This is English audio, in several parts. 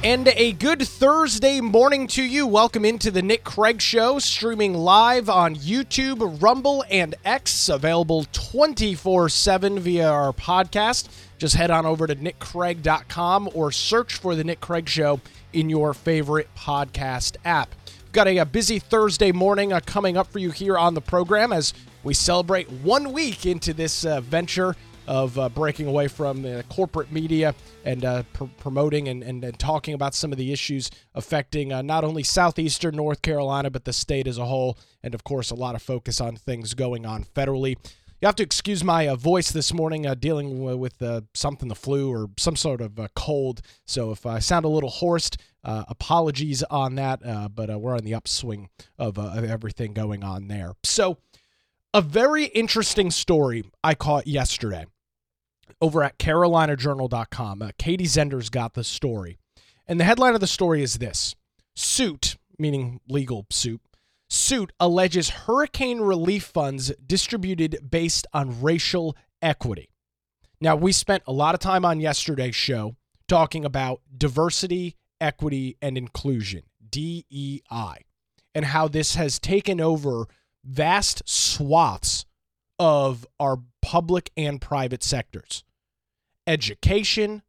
And a good Thursday morning to you. Welcome into the Nick Craig Show, streaming live on YouTube, Rumble, and X, available 24/7 via our podcast. Just head on over to nickcraig.com or search for the Nick Craig Show in your favorite podcast app. We've got a busy Thursday morning coming up for you here on the program as we celebrate 1 week into this venture of breaking away from the corporate media and promoting and talking about some of the issues affecting not only southeastern North Carolina, but the state as a whole. And, of course, a lot of focus on things going on federally. You have to excuse my voice this morning, dealing with something, the flu or some sort of cold. So if I sound a little hoarse, apologies on that. But we're on the upswing of everything going on there. So a very interesting story I caught yesterday over at CarolinaJournal.com. Katie Zender's got the story. And the headline of the story is this: Suit, meaning legal suit, alleges hurricane relief funds distributed based on racial equity. Now, we spent a lot of time on yesterday's show talking about diversity, equity, and inclusion, DEI, and how this has taken over vast swaths of our public and private sectors. Education,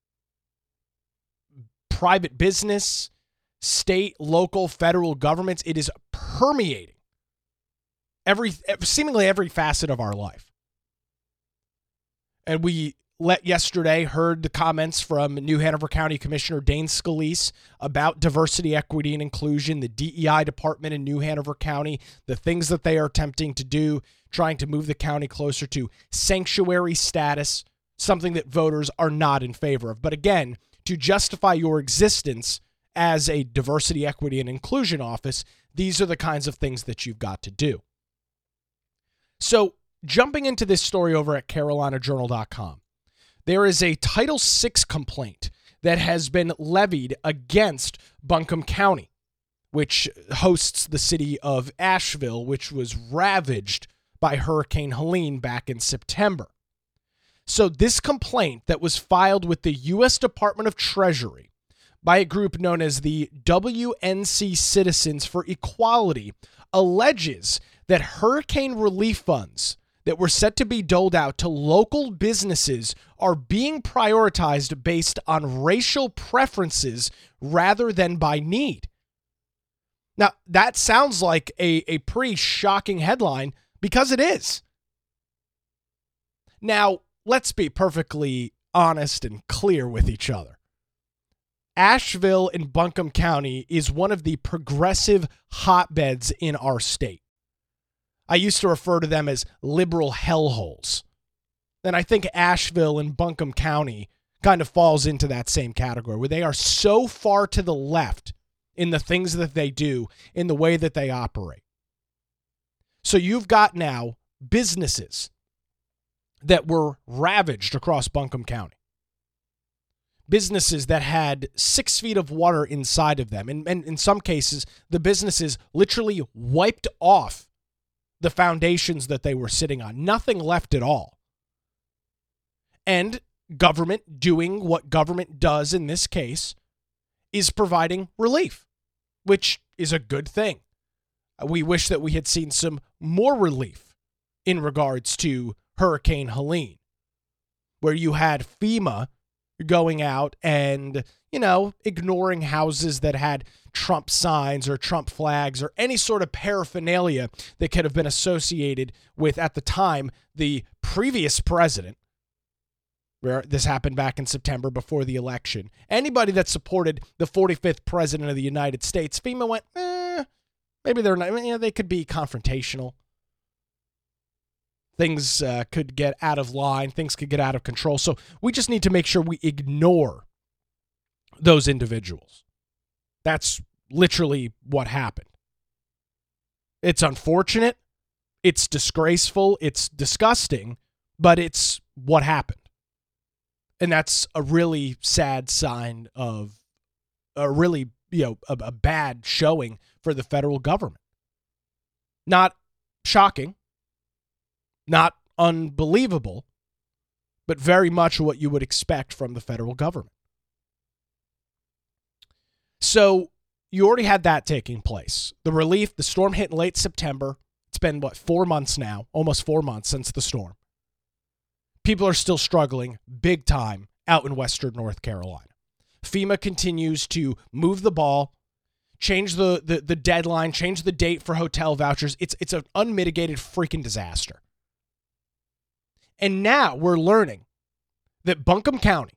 private business, state, local, federal governments. It is permeating seemingly every facet of our life. And we heard the comments from New Hanover County Commissioner Dane Scalise about diversity, equity, and inclusion, the DEI department in New Hanover County, the things that they are attempting to do, trying to move the county closer to sanctuary status, something that voters are not in favor of. But again, to justify your existence as a diversity, equity, and inclusion office, these are the kinds of things that you've got to do. So, jumping into this story over at CarolinaJournal.com, there is a Title VI complaint that has been levied against Buncombe County, which hosts the city of Asheville, which was ravaged by Hurricane Helene back in September. So this complaint that was filed with the U.S. Department of Treasury by a group known as the WNC Citizens for Equality alleges that hurricane relief funds that were set to be doled out to local businesses are being prioritized based on racial preferences rather than by need. Now, that sounds like a pretty shocking headline because it is. Now, let's be perfectly honest and clear with each other. Asheville in Buncombe County is one of the progressive hotbeds in our state. I used to refer to them as liberal hellholes. And I think Asheville and Buncombe County kind of falls into that same category, where they are so far to the left in the things that they do, in the way that they operate. So you've got now businesses that were ravaged across Buncombe County. Businesses that had 6 feet of water inside of them. And in some cases, the businesses literally wiped off the foundations that they were sitting on. Nothing left at all. And government doing what government does in this case is providing relief, which is a good thing. We wish that we had seen some more relief in regards to Hurricane Helene, where you had FEMA going out and, ignoring houses that had Trump signs or Trump flags or any sort of paraphernalia that could have been associated with, at the time, the previous president, where this happened back in September before the election. Anybody that supported the 45th president of the United States, FEMA went, maybe they're not, they could be confrontational. Things could get out of line. Things could get out of control. So we just need to make sure we ignore those individuals. That's literally what happened. It's unfortunate. It's disgraceful. It's disgusting. But it's what happened. And that's a really sad sign of a really, a bad showing for the federal government. Not shocking. Not unbelievable, but very much what you would expect from the federal government. So you already had that taking place. The relief, the storm hit in late September. It's been, 4 months now, almost 4 months since the storm. People are still struggling big time out in Western North Carolina. FEMA continues to move the ball, change the deadline, change the date for hotel vouchers. It's an unmitigated freaking disaster. And now we're learning that Buncombe County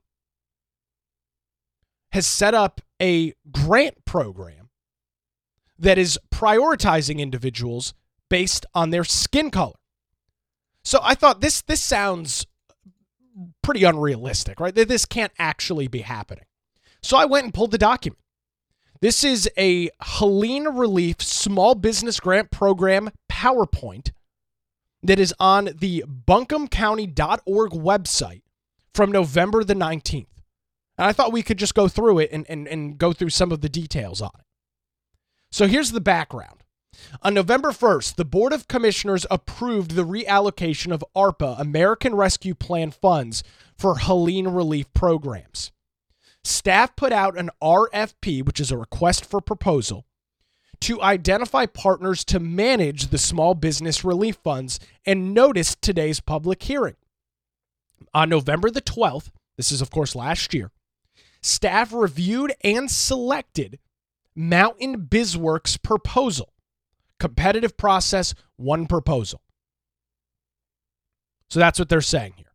has set up a grant program that is prioritizing individuals based on their skin color. So I thought this sounds pretty unrealistic, right? That this can't actually be happening. So I went and pulled the document. This is a Helene Relief Small Business Grant Program PowerPoint that is on the buncombecounty.org website from November the 19th. And I thought we could just go through it and go through some of the details on it. So here's the background. On November 1st, the Board of Commissioners approved the reallocation of ARPA, American Rescue Plan funds, for Helene relief programs. Staff put out an RFP, which is a request for proposal, to identify partners to manage the small business relief funds and noticed today's public hearing. On November the 12th, this is of course last year, staff reviewed and selected Mountain BizWorks' proposal. Competitive process, one proposal. So that's what they're saying here.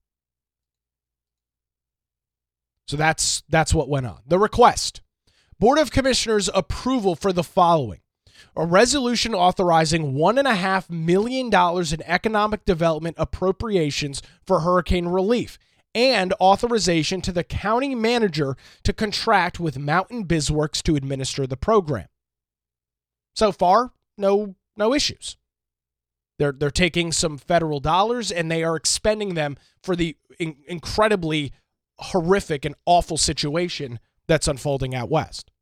So that's what went on. The request. Board of Commissioners approval for the following. A resolution authorizing $1.5 million in economic development appropriations for hurricane relief and authorization to the county manager to contract with Mountain BizWorks to administer the program. So far, no issues. They're taking some federal dollars and they are expending them for the incredibly horrific and awful situation that's unfolding out west.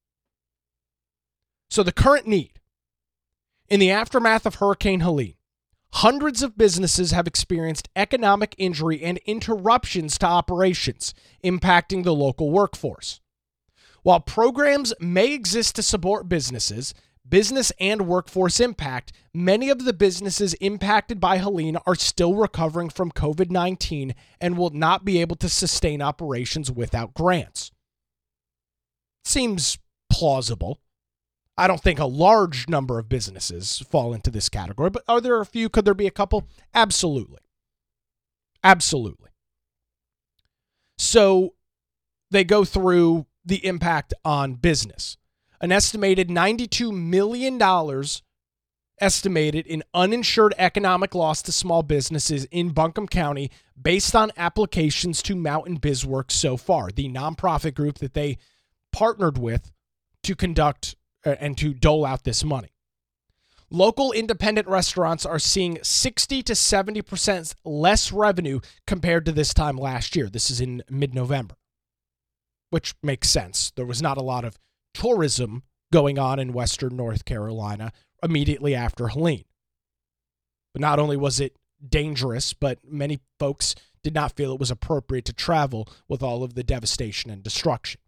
So the current need. In the aftermath of Hurricane Helene, hundreds of businesses have experienced economic injury and interruptions to operations, impacting the local workforce. While programs may exist to support businesses, business and workforce impact, many of the businesses impacted by Helene are still recovering from COVID-19 and will not be able to sustain operations without grants. Seems plausible. I don't think a large number of businesses fall into this category, but are there a few? Could there be a couple? Absolutely. Absolutely. So they go through the impact on business. An estimated $92 million estimated in uninsured economic loss to small businesses in Buncombe County based on applications to Mountain BizWorks so far, the nonprofit group that they partnered with to conduct and to dole out this money. Local independent restaurants are seeing 60 to 70% less revenue compared to this time last year. This is in mid-November, which makes sense. There was not a lot of tourism going on in Western North Carolina immediately after Helene. But not only was it dangerous, but many folks did not feel it was appropriate to travel with all of the devastation and destruction.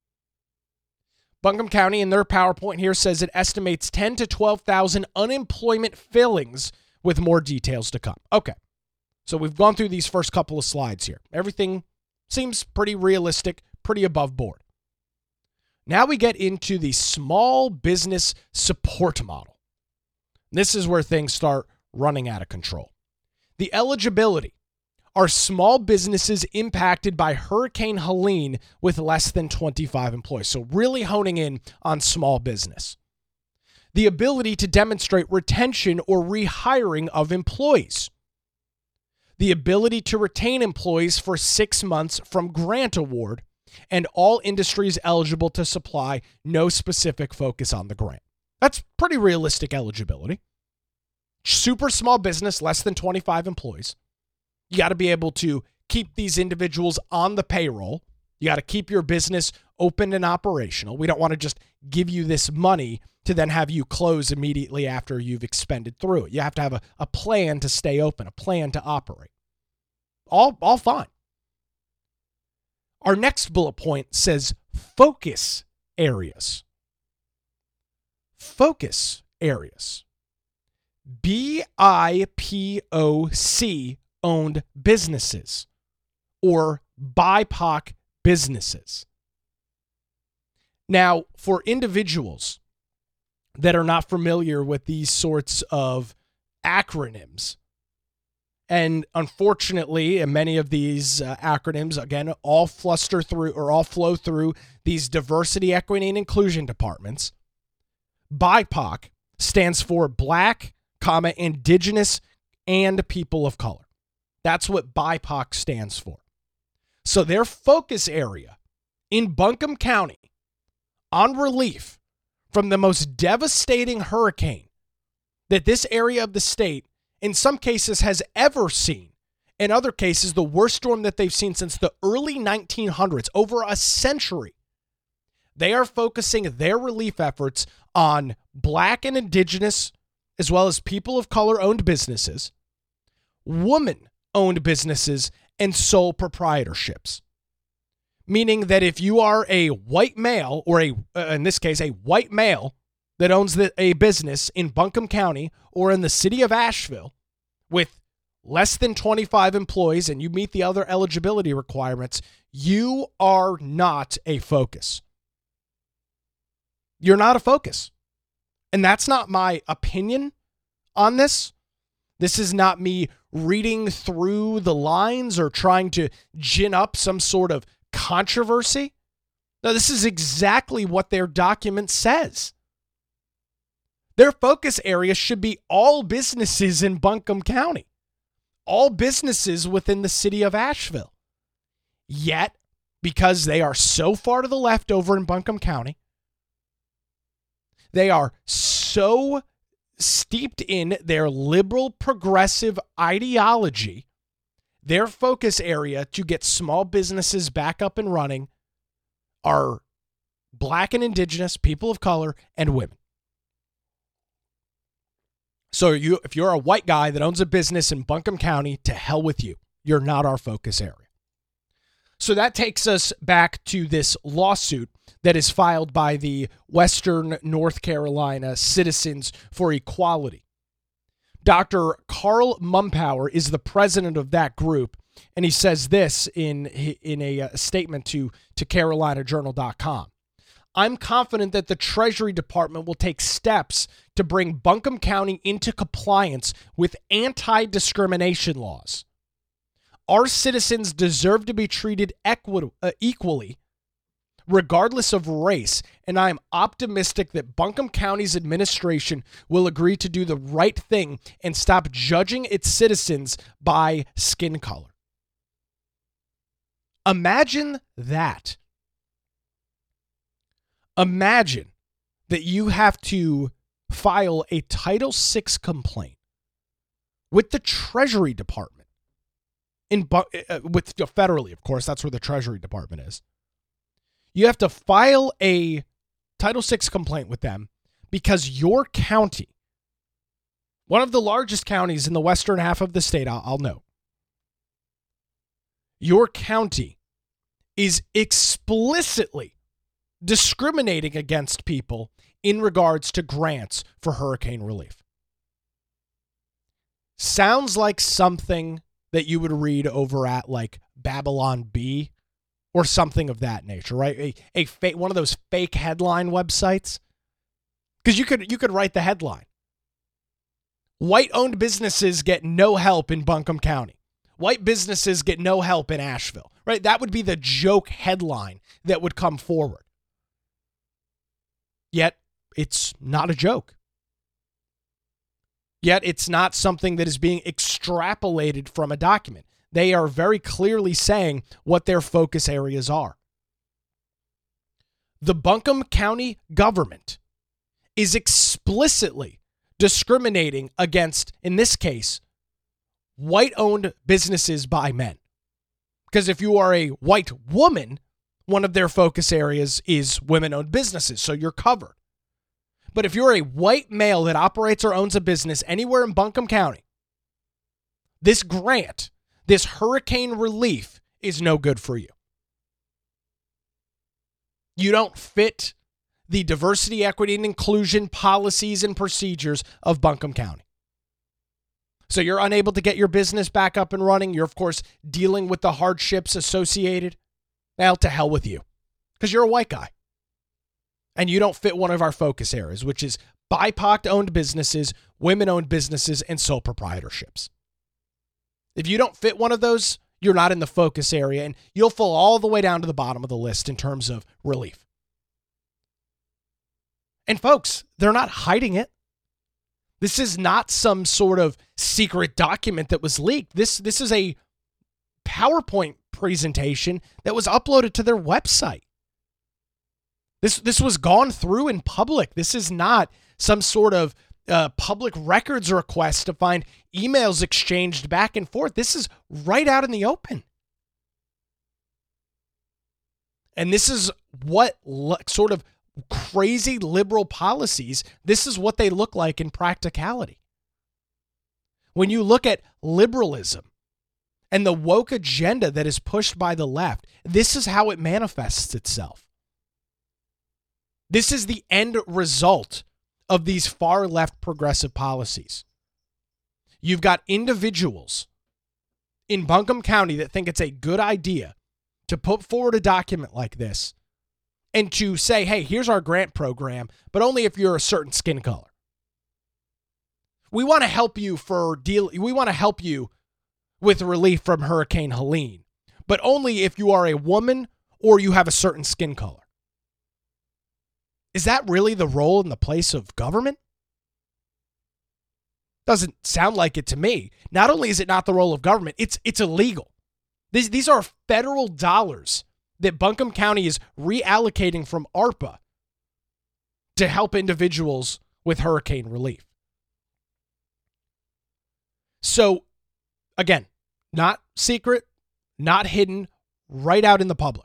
Buncombe County in their PowerPoint here says it estimates 10 to 12,000 unemployment fillings with more details to come. Okay, so we've gone through these first couple of slides here. Everything seems pretty realistic, pretty above board. Now we get into the small business support model. This is where things start running out of control. The eligibility. Are small businesses impacted by Hurricane Helene with less than 25 employees? So really honing in on small business. The ability to demonstrate retention or rehiring of employees. The ability to retain employees for 6 months from grant award, and all industries eligible to supply, no specific focus on the grant. That's pretty realistic eligibility. Super small business, less than 25 employees. You got to be able to keep these individuals on the payroll. You got to keep your business open and operational. We don't want to just give you this money to then have you close immediately after you've expended through it. You have to have a plan to stay open, a plan to operate. All fine. Our next bullet point says focus areas. Focus areas. BIPOC owned businesses or BIPOC businesses. Now, for individuals that are not familiar with these sorts of acronyms, and unfortunately, many of these acronyms, again, all flow through these diversity, equity, and inclusion departments. BIPOC stands for Black, Indigenous, and People of Color. That's what BIPOC stands for. So their focus area in Buncombe County on relief from the most devastating hurricane that this area of the state, in some cases, has ever seen. In other cases, the worst storm that they've seen since the early 1900s, over a century. They are focusing their relief efforts on Black and Indigenous, as well as people of color owned businesses, woman owned businesses, and sole proprietorships. Meaning that if you are a white male, or in this case, a white male that owns a business in Buncombe County or in the city of Asheville with less than 25 employees and you meet the other eligibility requirements, you are not a focus. You're not a focus. And that's not my opinion on this. This is not me reading through the lines or trying to gin up some sort of controversy. No, this is exactly what their document says. Their focus area should be all businesses in Buncombe County, all businesses within the city of Asheville. Yet, because they are so far to the left over in Buncombe County, they are so steeped in their liberal progressive ideology, their focus area to get small businesses back up and running are Black and Indigenous, people of color, and women. So if you're a white guy that owns a business in Buncombe County, to hell with you. You're not our focus area. So that takes us back to this lawsuit that is filed by the Western North Carolina Citizens for Equality. Dr. Carl Mumpower is the president of that group, and he says this in a statement to CarolinaJournal.com. I'm confident that the Treasury Department will take steps to bring Buncombe County into compliance with anti-discrimination laws. Our citizens deserve to be treated equally, regardless of race, and I am optimistic that Buncombe County's administration will agree to do the right thing and stop judging its citizens by skin color. Imagine that. Imagine that you have to file a Title VI complaint with the Treasury Department, federally, of course, that's where the Treasury Department is. You have to file a Title VI complaint with them because your county, one of the largest counties in the western half of the state, I'll note, your county is explicitly discriminating against people in regards to grants for hurricane relief. Sounds like something that you would read over at like Babylon Bee or something of that nature, right? A fake, one of those fake headline websites. Because you could write the headline: white-owned businesses get no help in Buncombe County. White businesses get no help in Asheville, right? That would be the joke headline that would come forward. Yet, it's not a joke. Yet, it's not something that is being extrapolated from a document. They are very clearly saying what their focus areas are. The Buncombe County government is explicitly discriminating against, in this case, white-owned businesses by men. Because if you are a white woman, one of their focus areas is women-owned businesses, so you're covered. But if you're a white male that operates or owns a business anywhere in Buncombe County, this grant, this hurricane relief, is no good for you. You don't fit the diversity, equity, and inclusion policies and procedures of Buncombe County. So you're unable to get your business back up and running. You're, of course, dealing with the hardships associated. Well, to hell with you, because you're a white guy. And you don't fit one of our focus areas, which is BIPOC-owned businesses, women-owned businesses, and sole proprietorships. If you don't fit one of those, you're not in the focus area, and you'll fall all the way down to the bottom of the list in terms of relief. And folks, they're not hiding it. This is not some sort of secret document that was leaked. This is a PowerPoint presentation that was uploaded to their website. This was gone through in public. This is not some sort of public records request to find emails exchanged back and forth. This is right out in the open. And this is what sort of crazy liberal policies, this is what they look like in practicality. When you look at liberalism and the woke agenda that is pushed by the left, this is how it manifests itself. This is the end result of these far left progressive policies. You've got individuals in Buncombe County that think it's a good idea to put forward a document like this and to say, hey, here's our grant program, but only if you're a certain skin color. We want to help you we want to help you with relief from Hurricane Helene, but only if you are a woman or you have a certain skin color. Is that really the role and the place of government? Doesn't sound like it to me. Not only is it not the role of government, it's illegal. These are federal dollars that Buncombe County is reallocating from ARPA to help individuals with hurricane relief. So, again, not secret, not hidden, right out in the public.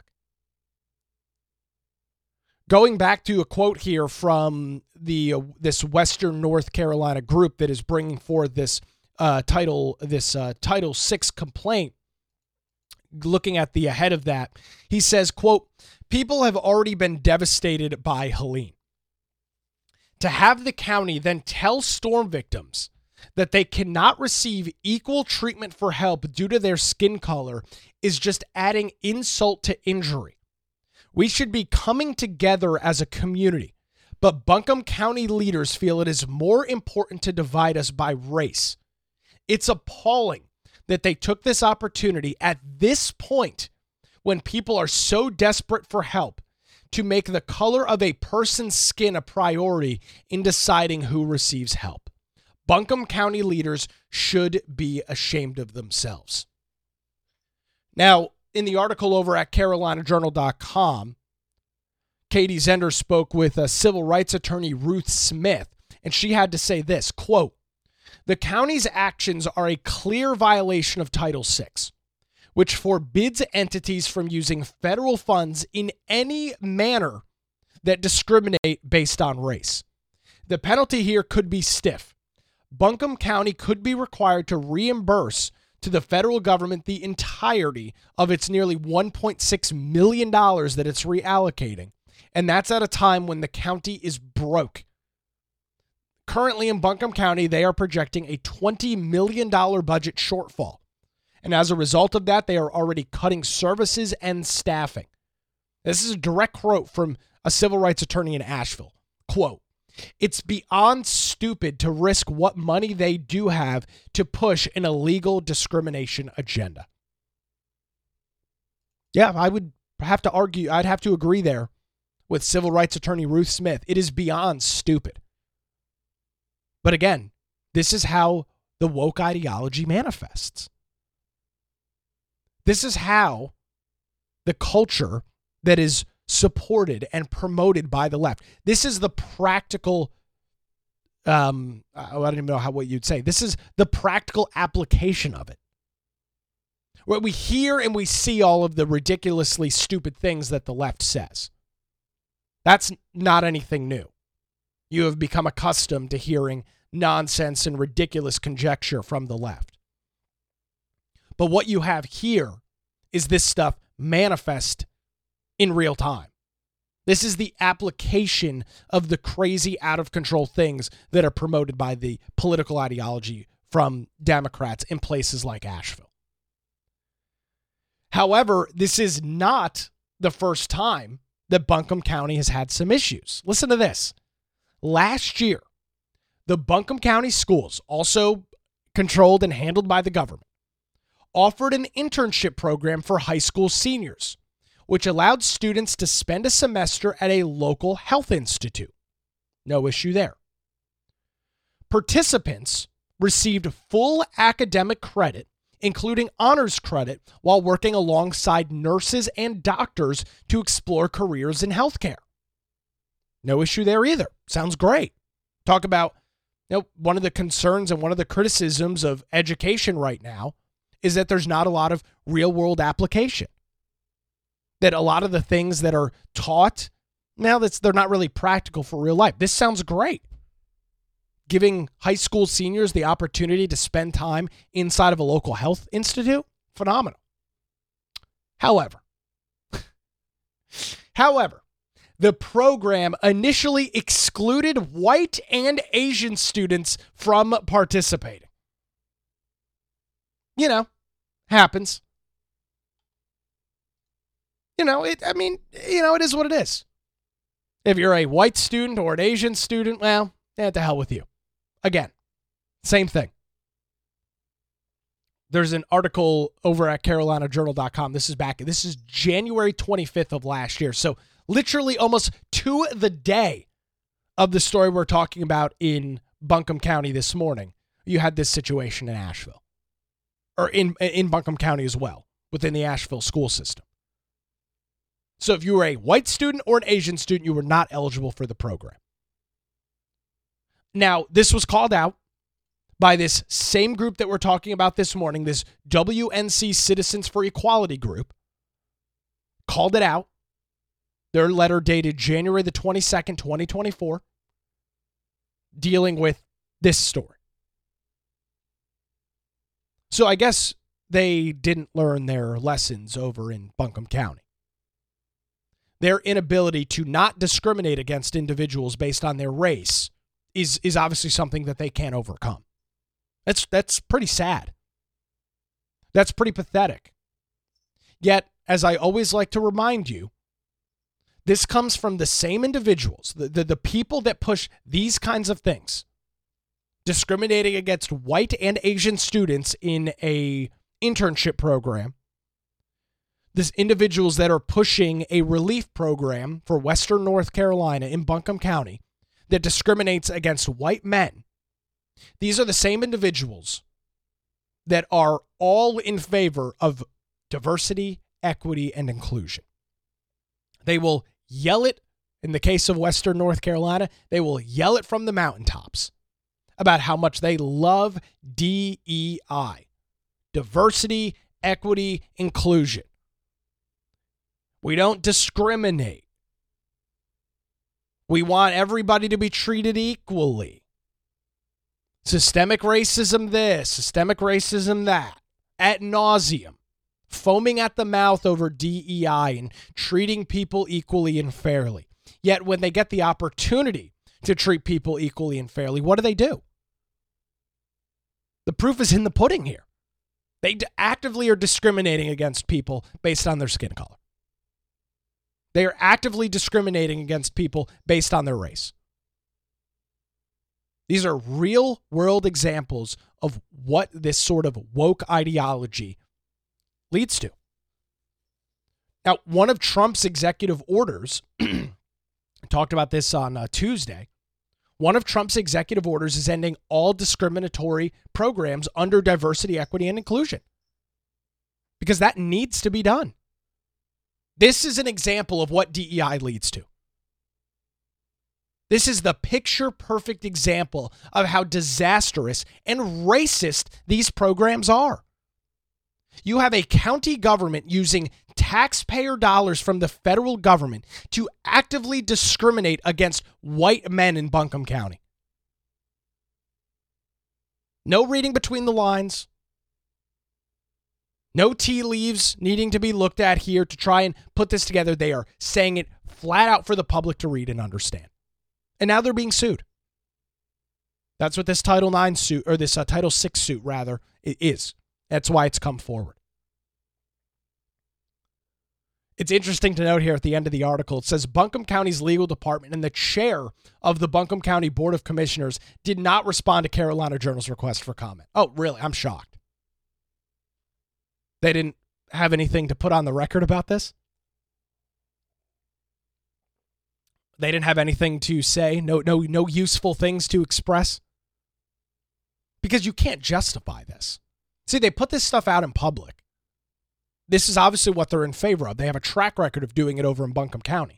Going back to a quote here from this Western North Carolina group that is bringing forward this Title VI complaint, looking at the ahead of that, he says, quote, people have already been devastated by Helene. To have the county then tell storm victims that they cannot receive equal treatment for help due to their skin color is just adding insult to injury. We should be coming together as a community, but Buncombe County leaders feel it is more important to divide us by race. It's appalling that they took this opportunity at this point when people are so desperate for help to make the color of a person's skin a priority in deciding who receives help. Buncombe County leaders should be ashamed of themselves. Now, in the article over at CarolinaJournal.com, Katie Zender spoke with civil rights attorney Ruth Smith, and she had to say this, quote, the county's actions are a clear violation of Title VI, which forbids entities from using federal funds in any manner that discriminate based on race. The penalty here could be stiff. Buncombe County could be required to reimburse to the federal government the entirety of its nearly $1.6 million that it's reallocating, and that's at a time when the county is broke. Currently in Buncombe County, they are projecting a $20 million budget shortfall. And as a result of that, they are already cutting services and staffing. This is a direct quote from a civil rights attorney in Asheville. Quote, it's beyond stupid to risk what money they do have to push an illegal discrimination agenda. Yeah, I would have to argue, I'd have to agree there with civil rights attorney Ruth Smith. It is beyond stupid. But again, this is how the woke ideology manifests. This is how the culture that is supported and promoted by the left. This is the practical, I don't even know what you'd say. This is the practical application of it. Where we hear and we see all of the ridiculously stupid things that the left says. That's not anything new. You have become accustomed to hearing nonsense and ridiculous conjecture from the left. But what you have here is this stuff manifest in real time. This is the application of the crazy, out-of-control things that are promoted by the political ideology from Democrats in places like Asheville. However, this is not the first time that Buncombe County has had some issues. Listen to this. Last year, the Buncombe County schools, also controlled and handled by the government, offered an internship program for high school seniors, which allowed students to spend a semester at a local health institute. No issue there. Participants received full academic credit, including honors credit, while working alongside nurses and doctors to explore careers in healthcare. No issue there either. Sounds great. Talk about, one of the concerns and one of the criticisms of education right now is that there's not a lot of real-world application. That a lot of the things that are taught, they're not really practical for real life. This sounds great. Giving high school seniors the opportunity to spend time inside of a local health institute, phenomenal. However, the program initially excluded white and Asian students from participating. Happens. It is what it is. If you're a white student or an Asian student, well, to hell with you. Again, same thing. There's an article over at carolinajournal.com. This is January 25th of last year. So literally almost to the day of the story we're talking about in Buncombe County this morning, you had this situation in Asheville. Or in Buncombe County as well, within the Asheville school system. So if you were a white student or an Asian student, you were not eligible for the program. Now, this was called out by this same group that we're talking about this morning, this WNC Citizens for Equality group, called it out. Their letter dated January the 22nd, 2024, dealing with this story. So I guess they didn't learn their lessons over in Buncombe County. Their inability to not discriminate against individuals based on their race is obviously something that they can't overcome. That's pretty sad. That's pretty pathetic. Yet, as I always like to remind you, this comes from the same individuals, the people that push these kinds of things, discriminating against white and Asian students in a internship program. These individuals that are pushing a relief program for Western North Carolina in Buncombe County that discriminates against white men. These are the same individuals that are all in favor of diversity, equity, and inclusion. They will yell it, in the case of Western North Carolina, they will yell it from the mountaintops about how much they love DEI, diversity, equity, inclusion. We don't discriminate. We want everybody to be treated equally. Systemic racism this, systemic racism that, ad nauseum, foaming at the mouth over DEI and treating people equally and fairly. Yet when they get the opportunity to treat people equally and fairly, what do? The proof is in the pudding here. They actively are discriminating against people based on their skin color. They are actively discriminating against people based on their race. These are real world examples of what this sort of woke ideology leads to. Now, one of Trump's executive orders, I talked about this on Tuesday, one of Trump's executive orders is ending all discriminatory programs under diversity, equity, and inclusion. Because that needs to be done. This is an example of what DEI leads to. This is the picture-perfect example of how disastrous and racist these programs are. You have a county government using taxpayer dollars from the federal government to actively discriminate against white men in Buncombe County. No reading between the lines. No tea leaves needing to be looked at here to try and put this together. They are saying it flat out for the public to read and understand. And now they're being sued. That's what this Title IX suit, or this Title VI suit, rather, is. That's why it's come forward. It's interesting to note here at the end of the article, it says Buncombe County's legal department and the chair of the Buncombe County Board of Commissioners did not respond to Carolina Journal's request for comment. Oh, really? I'm shocked. They didn't have anything to put on the record about this? They didn't have anything to say? No useful things to express? Because you can't justify this. See, they put this stuff out in public. This is obviously what they're in favor of. They have a track record of doing it over in Buncombe County.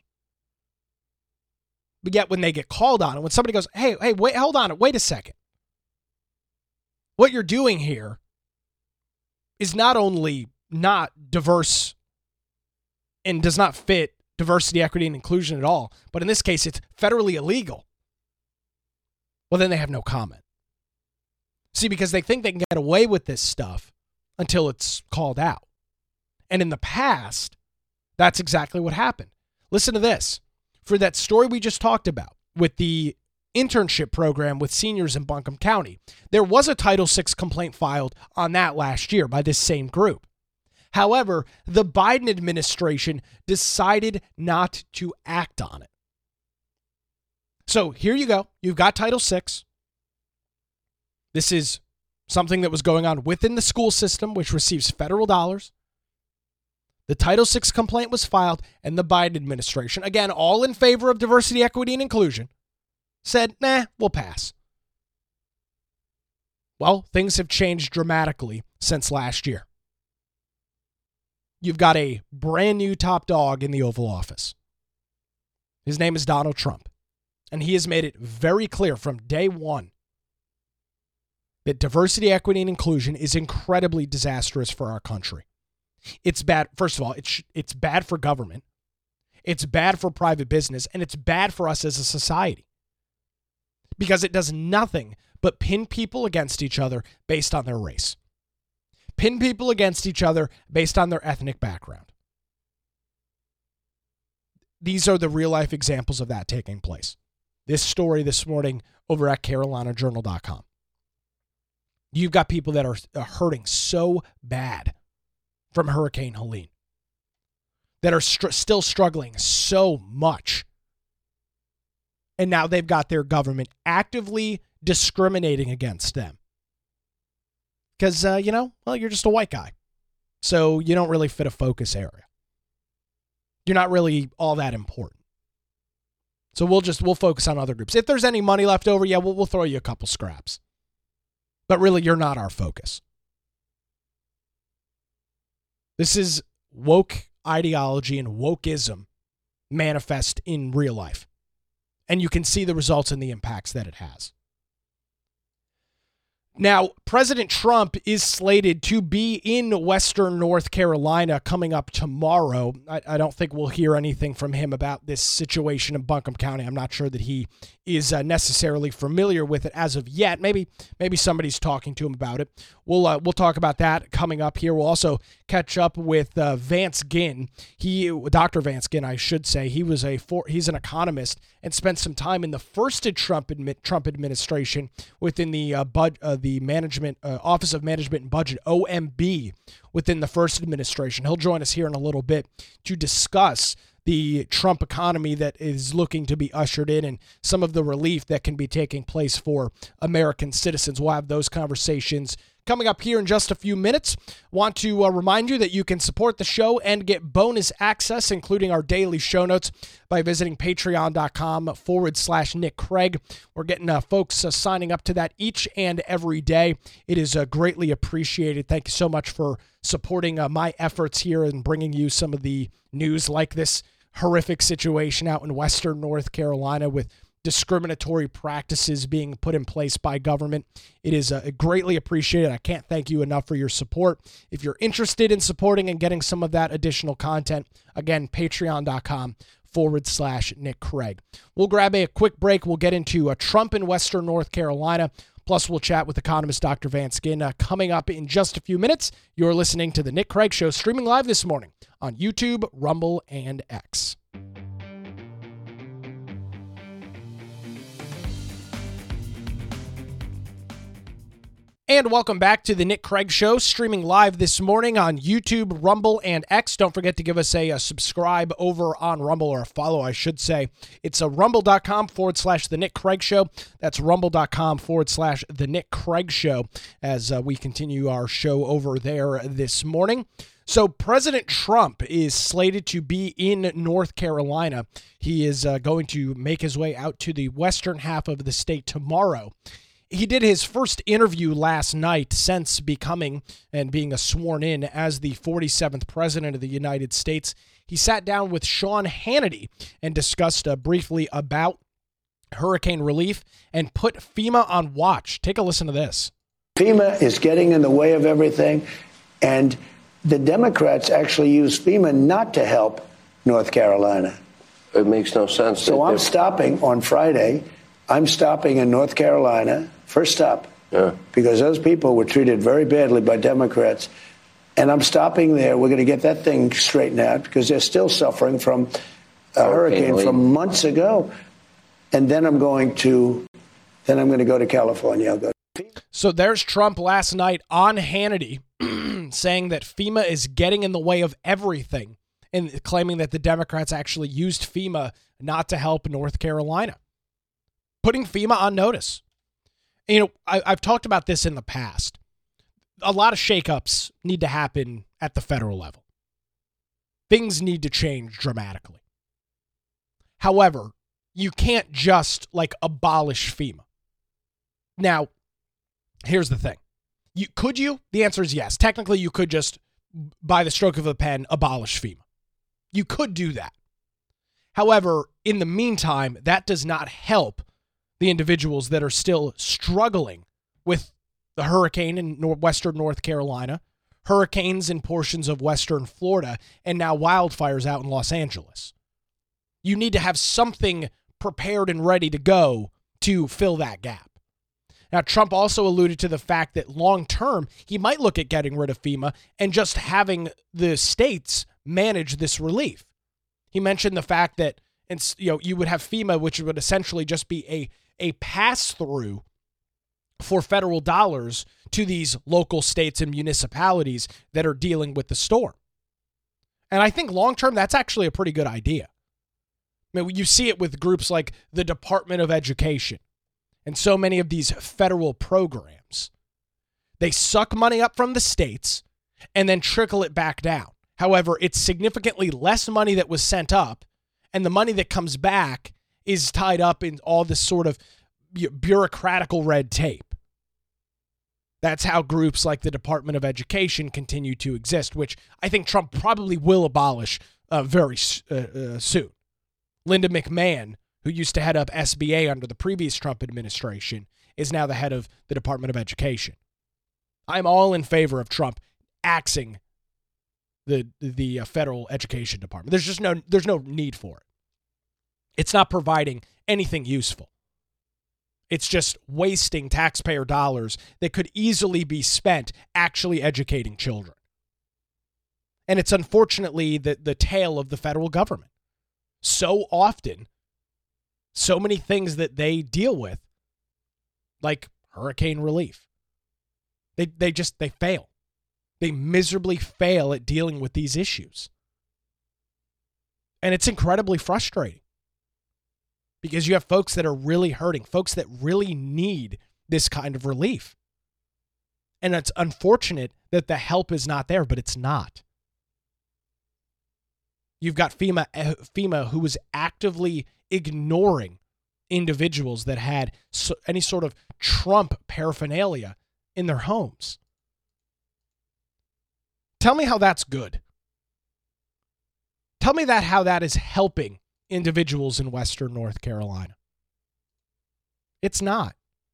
But yet when they get called on it, when somebody goes, hey, wait, hold on, wait a second. What you're doing here is not only not diverse and does not fit diversity, equity, and inclusion at all, but in this case, it's federally illegal. Well, then they have no comment. See, because they think they can get away with this stuff until it's called out. And in the past, that's exactly what happened. Listen to this. For that story we just talked about with the internship program with seniors in Buncombe County, there was a Title VI complaint filed on that last year by this same group. However, the Biden administration decided not to act on it. So here you go. You've got Title VI. This is something that was going on within the school system, which receives federal dollars. The Title VI complaint was filed, and the Biden administration, again, all in favor of diversity, equity, and inclusion, said, nah, we'll pass. Well, things have changed dramatically since last year. You've got a brand new top dog in the Oval Office. His name is Donald Trump, and he has made it very clear from day one that diversity, equity, and inclusion is incredibly disastrous for our country. It's bad. First of all, it's bad for government. It's bad for private business, and it's bad for us as a society because it does nothing but pin people against each other based on their race. Pin people against each other based on their ethnic background. These are the real-life examples of that taking place. This story this morning over at CarolinaJournal.com. You've got people that are hurting so bad from Hurricane Helene, that are still struggling so much. And now they've got their government actively discriminating against them. Because, you're just a white guy. So you don't really fit a focus area. You're not really all that important. So we'll focus on other groups. If there's any money left over, yeah, we'll throw you a couple scraps. But really, you're not our focus. This is woke ideology and wokeism manifest in real life. And you can see the results and the impacts that it has. Now, President Trump is slated to be in Western North Carolina coming up tomorrow. I don't think we'll hear anything from him about this situation in Buncombe County. I'm not sure that he is necessarily familiar with it as of yet. Maybe somebody's talking to him about it. We'll talk about that coming up here. We'll also catch up with Vance Ginn. Dr. Vance Ginn, I should say. He's an economist and spent some time in the first Trump administration within the Office of Management and Budget, OMB, within the first administration. He'll join us here in a little bit to discuss the Trump economy that is looking to be ushered in and some of the relief that can be taking place for American citizens. We'll have those conversations coming up here in just a few minutes. Want to remind you that you can support the show and get bonus access, including our daily show notes, by visiting patreon.com/Nick Craig. We're getting folks signing up to that each and every day. It is greatly appreciated. Thank you so much for supporting my efforts here and bringing you some of the news like this horrific situation out in Western North Carolina with discriminatory practices being put in place by government. It is greatly appreciated. I can't thank you enough for your support. If you're interested in supporting and getting some of that additional content, again, patreon.com/Nick Craig. We'll grab a quick break. We'll get into Trump in Western North Carolina. Plus, we'll chat with economist Dr. Van Skin coming up in just a few minutes. You're listening to The Nick Craig Show, streaming live this morning on YouTube, Rumble, and X. And welcome back to the Nick Craig Show, streaming live this morning on YouTube, Rumble, and X. Don't forget to give us a subscribe over on Rumble, or a follow, I should say. It's rumble.com/The Nick Craig Show. That's rumble.com/The Nick Craig Show as we continue our show over there this morning. So President Trump is slated to be in North Carolina. He is going to make his way out to the western half of the state tomorrow. He did his first interview last night since becoming and being sworn in as the 47th president of the United States. He sat down with Sean Hannity and discussed briefly about hurricane relief and put FEMA on watch. Take a listen to this. FEMA is getting in the way of everything, and the Democrats actually use FEMA not to help North Carolina. It makes no sense. So I'm stopping on Friday. I'm stopping in North Carolina, first stop, because those people were treated very badly by Democrats. And I'm stopping there. We're going to get that thing straightened out because they're still suffering from a hurricane from months ago. And then I'm going to go to California. So there's Trump last night on Hannity saying that FEMA is getting in the way of everything and claiming that the Democrats actually used FEMA not to help North Carolina, putting FEMA on notice. You know, I've talked about this in the past. A lot of shakeups need to happen at the federal level. Things need to change dramatically. However, you can't just abolish FEMA. Now, here's the thing. Could you? The answer is yes. Technically, you could just, by the stroke of a pen, abolish FEMA. You could do that. However, in the meantime, that does not help the individuals that are still struggling with the hurricane in western North Carolina, hurricanes in portions of western Florida, and now wildfires out in Los Angeles. You need to have something prepared and ready to go to fill that gap. Now, Trump also alluded to the fact that long term, he might look at getting rid of FEMA and just having the states manage this relief. He mentioned the fact that you would have FEMA, which would essentially just be a pass-through for federal dollars to these local states and municipalities that are dealing with the storm. And I think long-term, that's actually a pretty good idea. I mean, you see it with groups like the Department of Education and so many of these federal programs. They suck money up from the states and then trickle it back down. However, it's significantly less money that was sent up, and the money that comes back is tied up in all this sort of bureaucratical red tape. That's how groups like the Department of Education continue to exist, which I think Trump probably will abolish very soon. Linda McMahon, who used to head up SBA under the previous Trump administration, is now the head of the Department of Education. I'm all in favor of Trump axing the federal education department. There's no need for it. It's not providing anything useful. It's just wasting taxpayer dollars that could easily be spent actually educating children. And it's unfortunately the tale of the federal government. So often, so many things that they deal with, like hurricane relief, they fail. They miserably fail at dealing with these issues. And it's incredibly frustrating because you have folks that are really hurting, folks that really need this kind of relief. And it's unfortunate that the help is not there, but it's not. You've got FEMA who was actively ignoring individuals that had any sort of Trump paraphernalia in their homes. Tell me how that's good. Tell me how that is helping individuals in western North Carolina. It's not.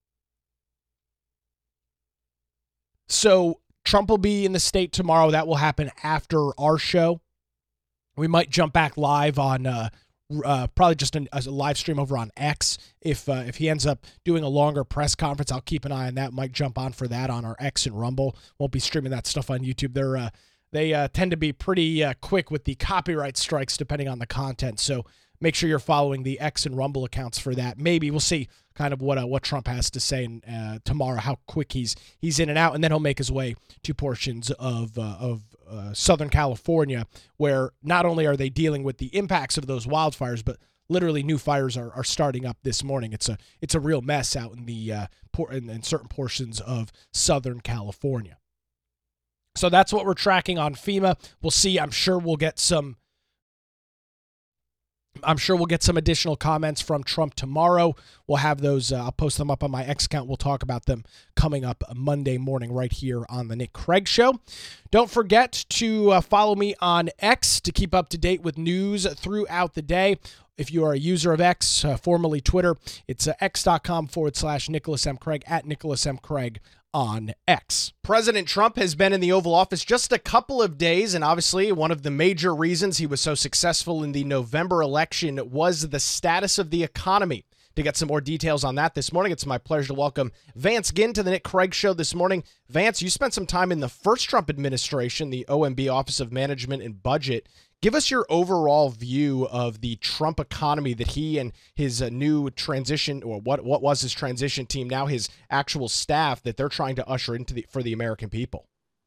So Trump will be in the state tomorrow. That will happen after our show. We might jump back live on probably just a live stream over on X. If he ends up doing a longer press conference, I'll keep an eye on that. Might jump on for that on our X and Rumble. Won't be streaming that stuff on YouTube. They tend to be pretty quick with the copyright strikes depending on the content. So make sure you're following the X and Rumble accounts for that. Maybe we'll see kind of what Trump has to say tomorrow, how quick he's in and out, and then he'll make his way to portions of Southern California, where not only are they dealing with the impacts of those wildfires, but literally new fires are starting up this morning. It's a real mess out in in certain portions of Southern California. So that's what we're tracking on FEMA. We'll see. I'm sure we'll get some additional comments from Trump tomorrow. We'll have those. I'll post them up on my X account. We'll talk about them coming up Monday morning right here on the Nick Craig Show. Don't forget to follow me on X to keep up to date with news throughout the day. If you are a user of X, formerly Twitter, it's x.com/Nicholas M. Craig, at Nicholas M. Craig on X. President Trump has been in the Oval Office just a couple of days, and obviously one of the major reasons he was so successful in the November election was the status of the economy. To get some more details on that this morning, it's my pleasure to welcome Vance Ginn to the Nick Craig Show this morning. Vance, you spent some time in the first Trump administration, the OMB, Office of Management and Budget. Give us your overall view of the Trump economy that he and his new transition, or what was his transition team, now his actual staff, that they're trying to usher into for the American people.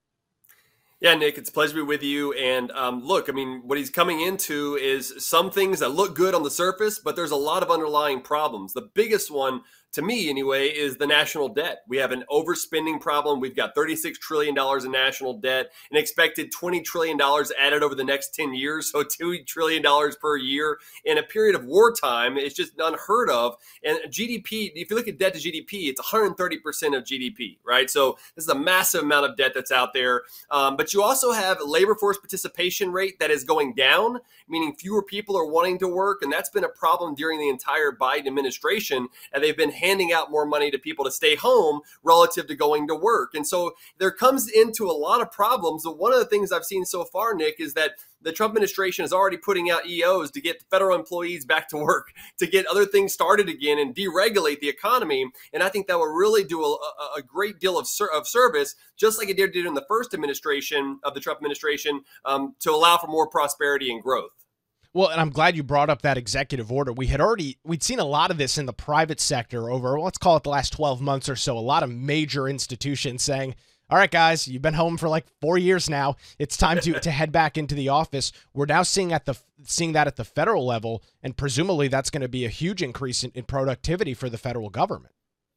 Yeah, Nick, it's a pleasure to be with you. And look, I mean, what he's coming into is some things that look good on the surface, but there's a lot of underlying problems. The biggest one, to me anyway, is the national debt. We have an overspending problem. We've got $36 trillion in national debt, an expected $20 trillion added over the next 10 years, so $2 trillion per year. In a period of wartime, it's just unheard of. And GDP, if you look at debt to GDP, it's 130% of GDP, right? So this is a massive amount of debt that's out there. But you also have a labor force participation rate that is going down, meaning fewer people are wanting to work. And that's been a problem during the entire Biden administration. And they've been handing out more money to people to stay home relative to going to work. And so there comes into a lot of problems. But one of the things I've seen so far, Nick, is that the Trump administration is already putting out EOs to get federal employees back to work, to get other things started again and deregulate the economy. And I think that will really do a great deal of service, just like it did in the first administration of the Trump administration, to allow for more prosperity and growth. Well, and I'm glad you brought up that executive order. We'd seen a lot of this in the private sector over, let's call it the last 12 months or so, a lot of major institutions saying, all right, guys, you've been home for like 4 years now. It's time to head back into the office. We're now seeing that at the federal level, and presumably that's going to be a huge increase in productivity for the federal government.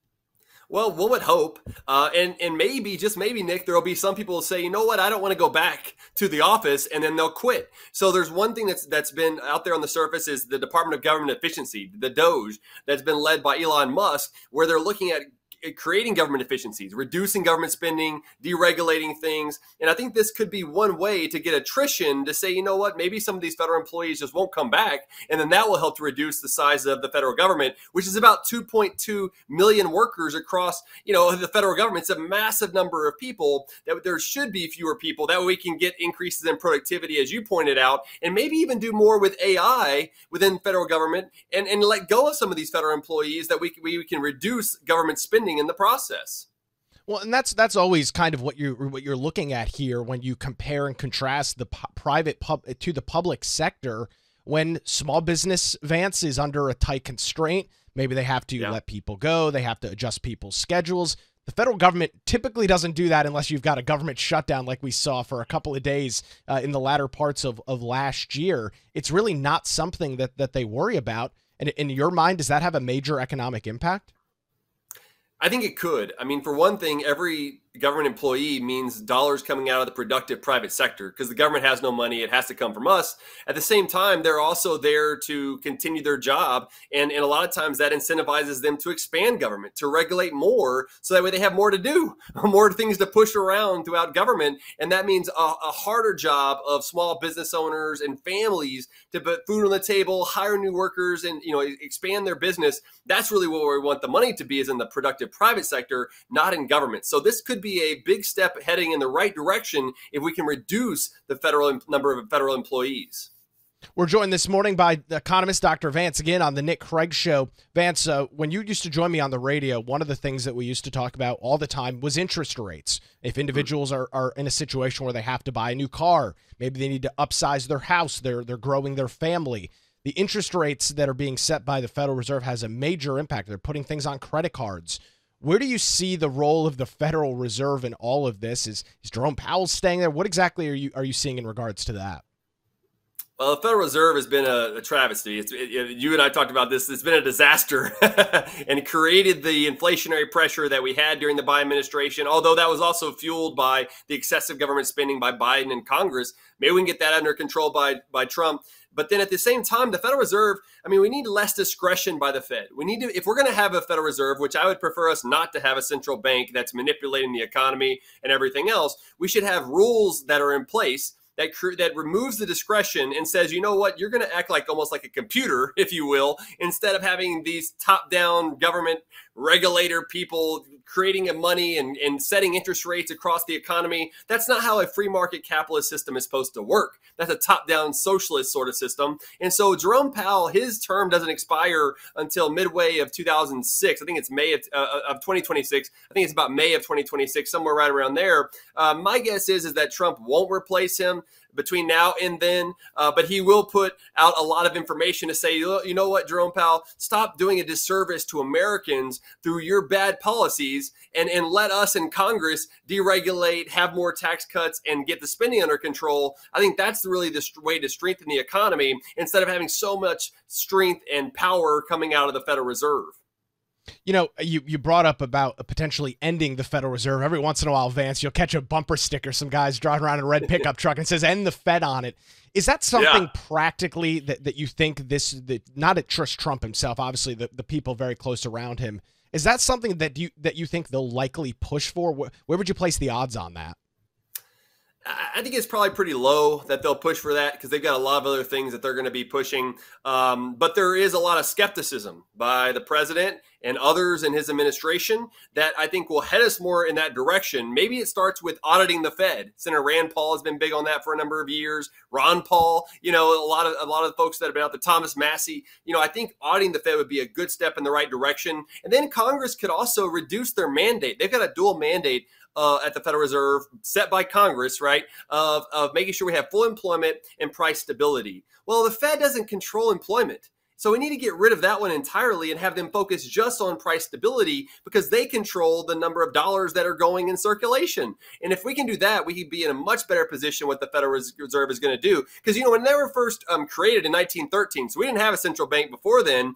Well, one would hope, and maybe, just maybe, Nick, there will be some people who say, you know what, I don't want to go back to the office, and then they'll quit. So there's one thing that's been out there on the surface is the Department of Government Efficiency, the DOGE, that's been led by Elon Musk, where they're looking at creating government efficiencies, reducing government spending, deregulating things. And I think this could be one way to get attrition to say, you know what, maybe some of these federal employees just won't come back. And then that will help to reduce the size of the federal government, which is about 2.2 million workers across, the federal government. It's a massive number of people. That there should be fewer people. That way we can get increases in productivity, as you pointed out, and maybe even do more with AI within federal government and let go of some of these federal employees that we can reduce government spending in the process. Well, and that's always kind of what you're looking at here when you compare and contrast the private to the public sector. When small business, Vance, is under a tight constraint, maybe they have to let people go, they have to adjust people's schedules. The federal government typically doesn't do that unless you've got a government shutdown like we saw for a couple of days in the latter parts of last year. It's really not something that they worry about. And in your mind, does that have a major economic impact? I think it could. I mean, for one thing, every government employee means dollars coming out of the productive private sector because the government has no money. It has to come from us. At the same time, they're also there to continue their job. And a lot of times that incentivizes them to expand government, to regulate more. So that way they have more to do, more things to push around throughout government. And that means a harder job of small business owners and families to put food on the table, hire new workers, and expand their business. That's really where we want the money to be, is in the productive private sector, not in government. So this could be a big step heading in the right direction if we can reduce the number of federal employees. We're joined this morning by economist Dr. Vance, again on the Nick Craig Show. Vance, when you used to join me on the radio, one of the things that we used to talk about all the time was interest rates. If individuals are in a situation where they have to buy a new car, maybe they need to upsize their house, they're growing their family, the interest rates that are being set by the Federal Reserve has a major impact. They're putting things on credit cards. Where do you see the role of the Federal Reserve in all of this? Is Jerome Powell staying there? What exactly are you seeing in regards to that? Well, the Federal Reserve has been a travesty. You and I talked about this. It's been a disaster and created the inflationary pressure that we had during the Biden administration, although that was also fueled by the excessive government spending by Biden and Congress. Maybe we can get that under control by Trump. But then at the same time, the Federal Reserve, we need less discretion by the Fed. We need to, if we're going to have a Federal Reserve, which I would prefer us not to have a central bank that's manipulating the economy and everything else, we should have rules that are in place that removes the discretion and says, you know what, you're going to act like almost like a computer, if you will, instead of having these top-down government regulator people creating money and setting interest rates across the economy. That's not how a free market capitalist system is supposed to work. That's a top-down socialist sort of system. And so Jerome Powell, his term doesn't expire until midway of 2006. I think it's May of 2026. I think it's about May of 2026, somewhere right around there. My guess is that Trump won't replace him between now and then, but he will put out a lot of information to say, you know what, Jerome Powell, stop doing a disservice to Americans through your bad policies and let us in Congress deregulate, have more tax cuts, and get the spending under control. I think that's really the way to strengthen the economy instead of having so much strength and power coming out of the Federal Reserve. You know, you brought up about potentially ending the Federal Reserve. Every once in a while, Vance, you'll catch a bumper sticker, some guys driving around in a red pickup truck and says, end the Fed on it. Is that something practically that you think not at Trump himself, obviously the people very close around him, is that something that you think they'll likely push for? Where would you place the odds on that? I think it's probably pretty low that they'll push for that because they've got a lot of other things that they're going to be pushing. But there is a lot of skepticism by the president and others in his administration that I think will head us more in that direction. Maybe it starts with auditing the Fed. Senator Rand Paul has been big on that for a number of years. Ron Paul, a lot of the folks that have been out there, Thomas Massey, I think auditing the Fed would be a good step in the right direction. And then Congress could also reduce their mandate. They've got a dual mandate at the Federal Reserve set by Congress, right, of making sure we have full employment and price stability. Well, the Fed doesn't control employment. So we need to get rid of that one entirely and have them focus just on price stability because they control the number of dollars that are going in circulation. And if we can do that, we can be in a much better position what the Federal Reserve is going to do. Because, when they were first created in 1913, so we didn't have a central bank before then,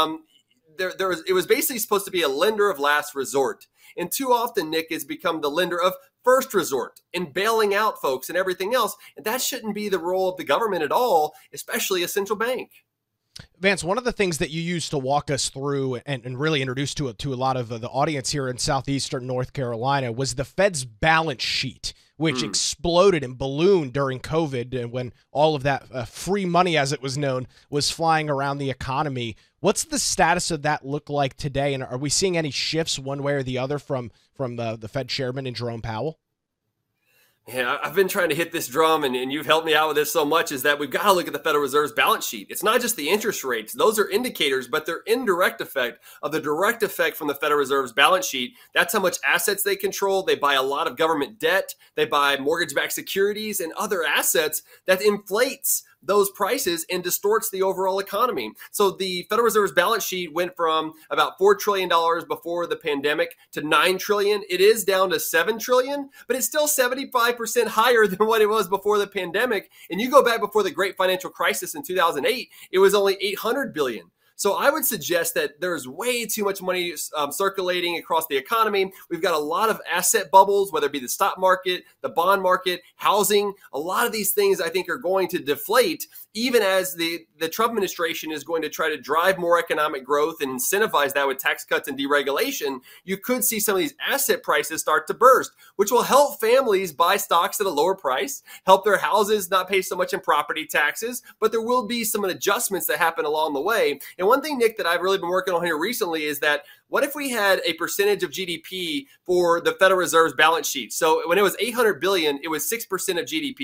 it was basically supposed to be a lender of last resort. And too often, Nick, has become the lender of first resort in bailing out folks and everything else. And that shouldn't be the role of the government at all, especially a central bank. Vance, one of the things that you used to walk us through and really introduce to a lot of the audience here in southeastern North Carolina was the Fed's balance sheet, which exploded and ballooned during COVID and when all of that free money, as it was known, was flying around the economy. What's the status of that look like today? And are we seeing any shifts one way or the other from the Fed chairman and Jerome Powell? Yeah, I've been trying to hit this drum, and you've helped me out with this so much, is that we've got to look at the Federal Reserve's balance sheet. It's not just the interest rates. Those are indicators, but they're indirect effect of the direct effect from the Federal Reserve's balance sheet. That's how much assets they control. They buy a lot of government debt. They buy mortgage-backed securities and other assets that inflates those prices and distorts the overall economy. So the Federal Reserve's balance sheet went from about $4 trillion before the pandemic to $9 trillion. It is down to $7 trillion, but it's still 75% higher than what it was before the pandemic. And you go back before the great financial crisis in 2008, it was only $800 billion. So I would suggest that there's way too much money circulating across the economy. We've got a lot of asset bubbles, whether it be the stock market, the bond market, housing. A lot of these things I think are going to deflate, even as the Trump administration is going to try to drive more economic growth and incentivize that with tax cuts and deregulation. You could see some of these asset prices start to burst, which will help families buy stocks at a lower price, help their houses not pay so much in property taxes, but there will be some adjustments that happen along the way. And one thing, Nick, that I've really been working on here recently is that what if we had a percentage of GDP for the Federal Reserve's balance sheet? So when it was $800 billion, it was 6% of GDP.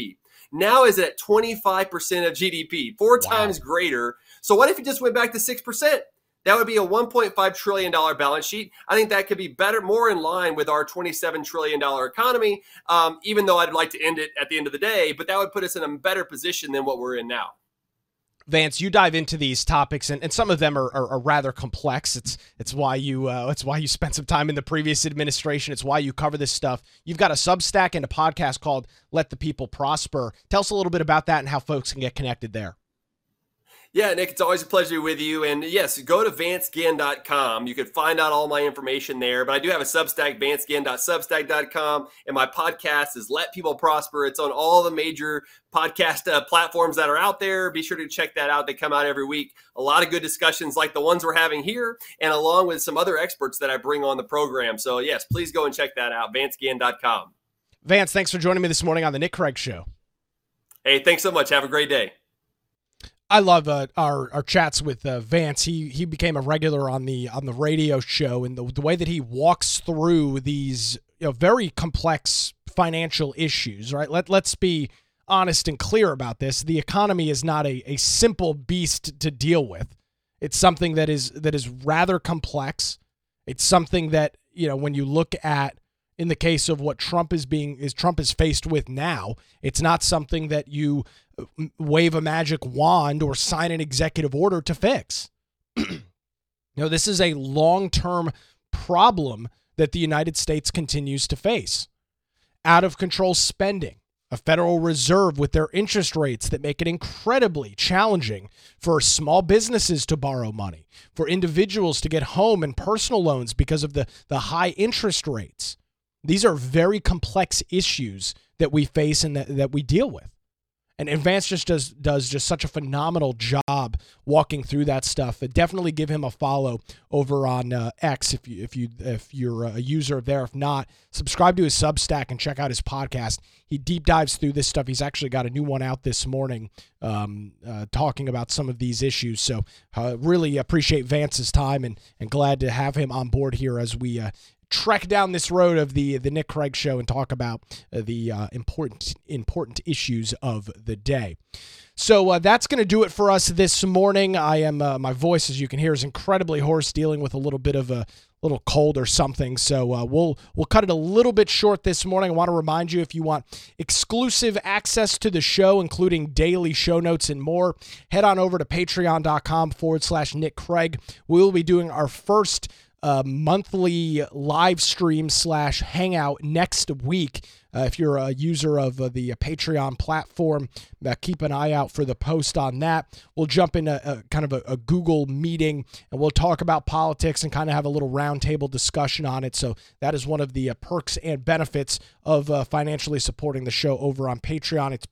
now is at 25% of GDP, four Wow. times greater. So what if it just went back to 6%? That would be a $1.5 trillion balance sheet. I think that could be better, more in line with our $27 trillion economy, even though I'd like to end it at the end of the day. But that would put us in a better position than what we're in now. Vance, you dive into these topics, and some of them are rather complex. It's why you spent some time in the previous administration. It's why you cover this stuff. You've got a Substack and a podcast called Let the People Prosper. Tell us a little bit about that and how folks can get connected there. Yeah, Nick, it's always a pleasure to be with you. And yes, go to vanceginn.com. You can find out all my information there. But I do have a Substack, vanceginn.substack.com. And my podcast is Let People Prosper. It's on all the major podcast platforms that are out there. Be sure to check that out. They come out every week. A lot of good discussions like the ones we're having here, and along with some other experts that I bring on the program. So yes, please go and check that out, vanceginn.com. Vance, thanks for joining me this morning on the Nick Craig Show. Hey, thanks so much. Have a great day. I love our chats with Vance. He became a regular on the radio show, and the way that he walks through these very complex financial issues. Right? Let's be honest and clear about this. The economy is not a simple beast to deal with. It's something that is rather complex. It's something that when you look at, in the case of what Trump is faced with now, it's not something that you wave a magic wand or sign an executive order to fix. This is a long-term problem that the United States continues to face. Out of control spending, a Federal Reserve with their interest rates that make it incredibly challenging for small businesses to borrow money, for individuals to get home and personal loans because of the high interest rates. These are very complex issues that we face and that we deal with. And Vance just does just such a phenomenal job walking through that stuff. Definitely give him a follow over on X if you're a user there. If not, subscribe to his Substack and check out his podcast. He deep dives through this stuff. He's actually got a new one out this morning talking about some of these issues. So really appreciate Vance's time and glad to have him on board here as we trek down this road of the Nick Craig Show and talk about the important issues of the day. So that's going to do it for us this morning. I am my voice, as you can hear, is incredibly hoarse, dealing with a little bit of a little cold or something. So we'll cut it a little bit short this morning. I want to remind you, if you want exclusive access to the show, including daily show notes and more, head on over to patreon.com/Nick Craig. We'll be doing our first monthly live stream / hangout next week. If you're a user of the Patreon platform, keep an eye out for the post on that. We'll jump into kind of a Google meeting, and we'll talk about politics and kind of have a little roundtable discussion on it. So that is one of the perks and benefits of financially supporting the show over on Patreon. It's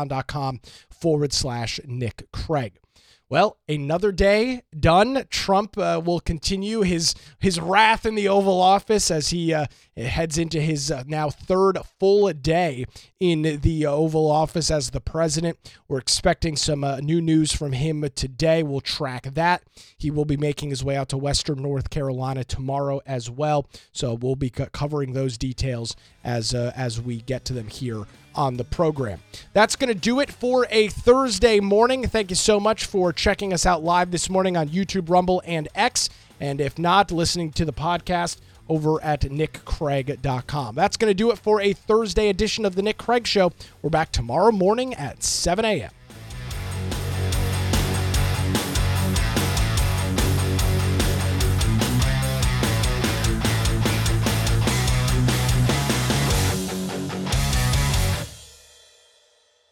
patreon.com/Nick Craig. Well, another day done. Trump will continue his wrath in the Oval Office as he heads into his now third full day in the Oval Office as the president. We're expecting some new news from him today. We'll track that. He will be making his way out to Western North Carolina tomorrow as well. So we'll be covering those details as we get to them here on the program. That's going to do it for a Thursday morning. Thank you so much for checking us out live this morning on YouTube, Rumble, and X. And if not, listening to the podcast over at nickcraig.com. That's going to do it for a Thursday edition of the Nick Craig Show. We're back tomorrow morning at 7 a.m.